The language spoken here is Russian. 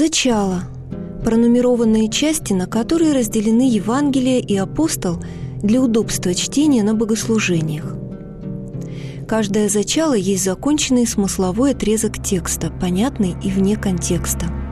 Зачало – пронумерованные части, на которые разделены Евангелие и апостол для удобства чтения на богослужениях. Каждое зачало есть законченный смысловой отрезок текста, понятный и вне контекста.